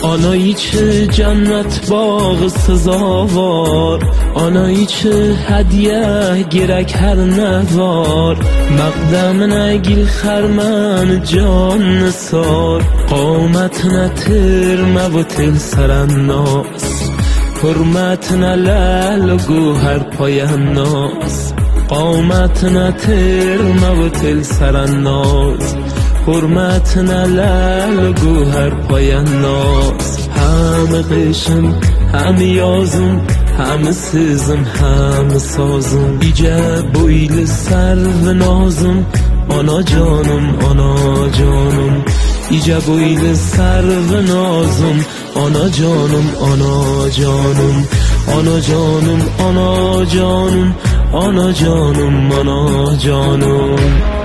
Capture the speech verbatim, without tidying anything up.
آنایی چه جنت باغ سزاوار، آنایی چه هدیه گرک هر نوار. مقدم نگیل خرمن جان نسار، قامت نتر موتل سرناس. حرمت نلل گوهر پایناس، قامت نتر موتل سرناس. حرمت نلل گوهر پایناس. همه قشم همه یازم همه سزم همه سازم. ایجا بویل سر و نازم آنا جانم آنا جانم. ایجا بویل سر و نازم آنا جانم آنا جانم. آنا جانم آنا جانم آنا جانم آنا جانم.